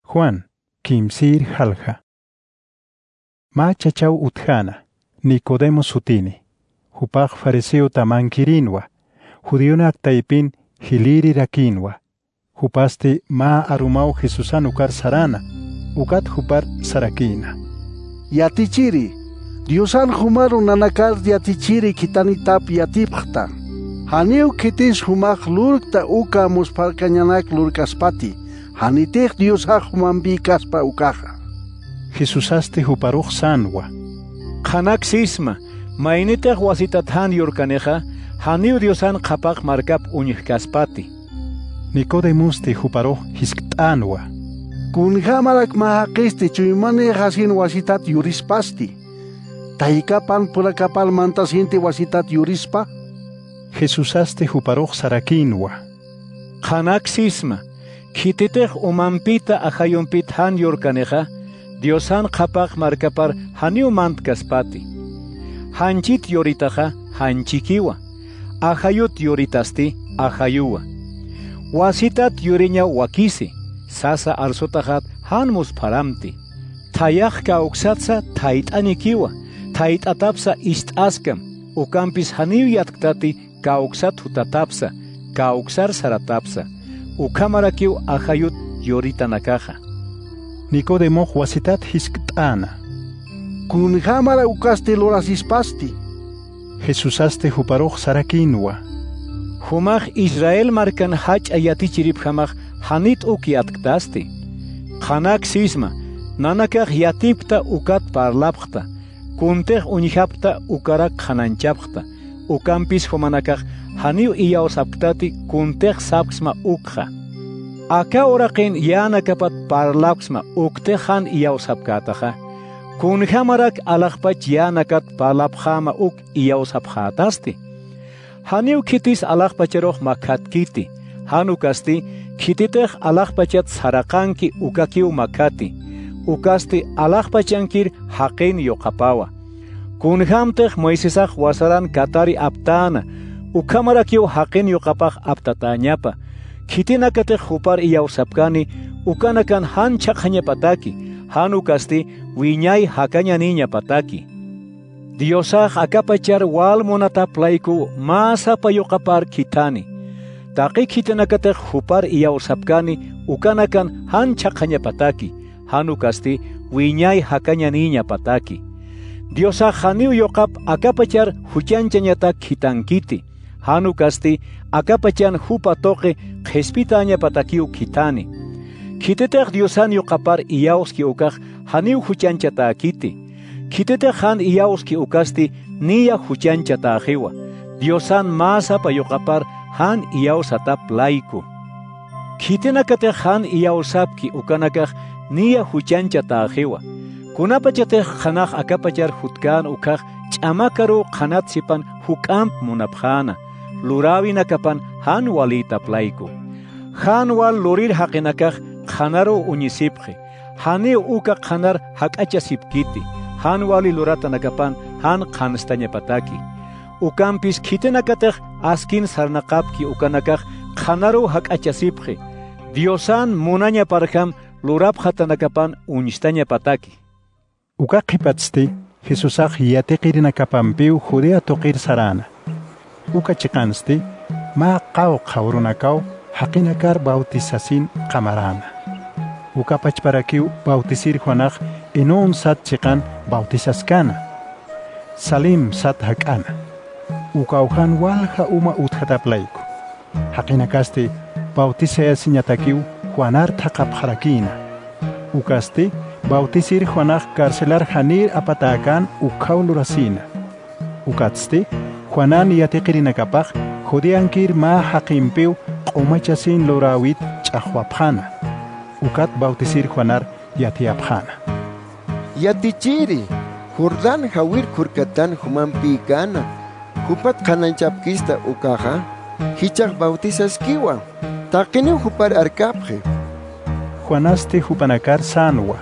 Juan, Kimsir Halja. Ma chachau utjana, Nicodemo sutini, Hupaj fariseo tamankirinwa, Judionak taipin hiliri rakinwa, Hupaste ma arumau Jesusan ukar sarana, ukat hupar sarakina. Yatichiri, Diosan humaru nanakar yatichiri kitanitap yatipchta. Haniu kitis humak lurkta uka musparkanyanak lurkaspati. Hanitech Diosaj humambi kaspa ukaja. Jesusaste huparuch sanwa. Hanak sisma, mainitech wasitathan yorkaneja, haniu Diosan kapak markap uñikaspati. Nicodemuste huparuch hisktanwa. Kun hamarak mahakiste chuimane hasin wasitat yurispasti. Tahikapan purakapal mantasinti wasitat yurispa. Jesusaste huparuch sarakinwa. Hanak sisma, kititech umampita ahayompit han yorkaneja, Diosan kapak markapar haniu mantkaspati. Hanchit yoritaja, hanchikiwa. Ahayut yoritasti, ahayuwa. Wasitat yuriña wakisi. Sasa arsotajat hanmus paramti. Tayaj kauksatsa taitanikiwa. Taitatapsa istaskam. Ukampis haniu yatkati kauksat hutatapsa. Kauksar saratapsa. Ukamarakiu ahayut yoritanakaja. Nicodemo wasitat hisktana. Kun hamara ukaste lorasispasti. Jesusaste huparuch sarakinwa. Humach Israel markan hach ayatichirip hamach hanit ukiatkasti. Hanak sisma, nanakach yatipta ukat parlapchta. Kuntech unihapta ukarak hananchapchta. Ukampis humanakach haniu iyausaptati kuntech sapksma ukha. Aka oraqin yanakapat parlapsma uktehan iyausapkataja. Kunhamarak alakpach yanakat parlapjama uk iyausapjatasti. Haniu kitis alakpacheroch makatkiti. Hanukasti kititech alakpachat sarakanki ukakiu makati. Ukasti alakpachankir haqin yoqapawa. Kunhamtech Moisesaj wasaran katari aptana. Ukamarakiu haqin yoqapaj aptatañapa. Kitinakatech hupar iyausapkani ukanakan han chaqhañapataki. Hanukasti wiñay hakañaniña pataki. Diosaj akapachar walmonata playku masapa yoqapar kitani. Taqi kitinakatech hupar iyausapkani ukanakan han chaqhañapataki. Hanukasti wiñay hakañaniña pataki. Diosaj haniu yoqap akapachar huchanchañata kitankiti. Hanukasti akapachan hupa toque qhispitaña patakiu kitani. Kitetech Diosan yoqapar iyawski ukaj haniu huchanchata akiti. Kitetech han iyawski ukasti niya huchanchata ajiwa. Diosan masapa yoqapar han iyawsatap laiku. Kitenakatech han iyawsapki ukanakaj niya huchanchata ajiwa. Kunapachatech hanaj akapachar hutkan ukaj ch'amakaru qhanatsipan huk'amp munapjana. Lurawi nakapan han walita playku. Han wal lurir haqinakaj qhanaro uñisipqi. Hani uka qhanar hak'achasipkiti. Han wali lurata nakapan han qhanstañapataki. Ukampis kitenakatej askin sarnaqapki ukanakaj qhanaro hak'achasipqi. Diosan munaña parham lurapjata nakapan uñistañapataki. Uka qhipatzti Jesusaj yatiqirinakapanpiu Judea toqir sarana. Uka chiqansti ma qaw qawrunakaw haqinakar bautizasin qamarana. Uka pachparakiu bautisir Juanaj enon sat chiqan bautizaskana. Salim sat haqana. Uka ujan walja uma utjataplayku. Haqinakasti bautizayasiñatakiu Juanar thaqapharakina. Ukasti bautisir Juanaj carcelar hanir apatakan ukaw lurasina. Ukatsti Juanan yatiqirinakapaj Judeankir ma haqimpiu q'umachasin lurawit ch'aqwapjana. Ukat bautisir Juanar yatiyapjana. Yatichiri, Jordan hawir kurkatan humanpi gana. Hupat qhananchapkista ukaja, hichaq bautizaskiwa. Taqini hupar arkapje. Juanasti hupanakar sanwa.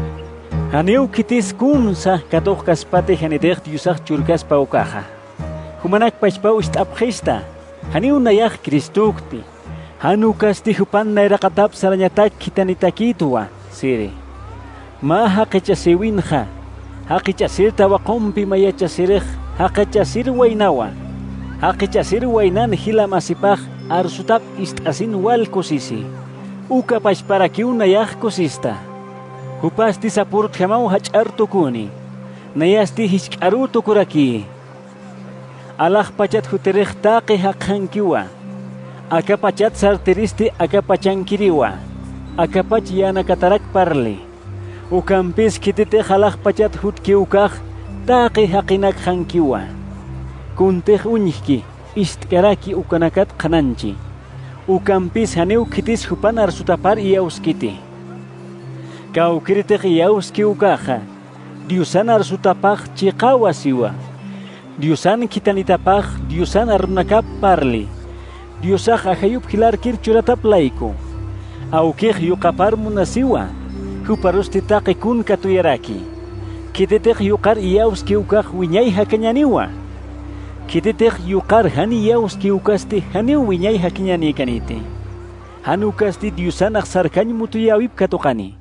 Haniu kitis kunsa katuq kaspati hanidej Diosaj chulkaspa ukaja. Humanak pachpa ustapjista. Haniu nayaj Kristukti. Hanu kasti hupan nairaqatap sarañatak kitanitakituwa. haqichasiri. Ma haqichasiwinja. Haqichasirta waqompi mayachasirij. Haqichasir wainawa. Haqichasir wainan hila masipaj arsutap istasin wal kusisi. Uka pashparakiuna yaj kusista. Hupasti sapurut jamau hachartukuni. Nayasti hishkarutukuraki. Alah pachat huterij taqi haqhankiwa. Akapachat sarteristi akapachankiriwa. Akapach yana katarak parli. Ukampis kitite halah pachat hutkiukaj taqi haqinak hankiwa. Kuntej uñiki istkaraki ukanakat qananchi. Ukampis haneu kitis hupan arsutapar iyauskiti. Kaukritej iyauski ukaja. Diusan arsutapaj chiqawasiwa. Diusan kitanitapaj diusan arunakap parli. Diosaj ajayup hilar kirchuratap laiko. Aukej yuqapar munasiwa. Huparusti taqi kun katuyaraki. Kititej yuqar iyauski ukaj wiñay hakañaniwa. Kititej yuqar hani iyauski ukasti hani wiñay hakiñani kaniti. Hanukasti diusanaj sarkañ mutuyawip katuqani.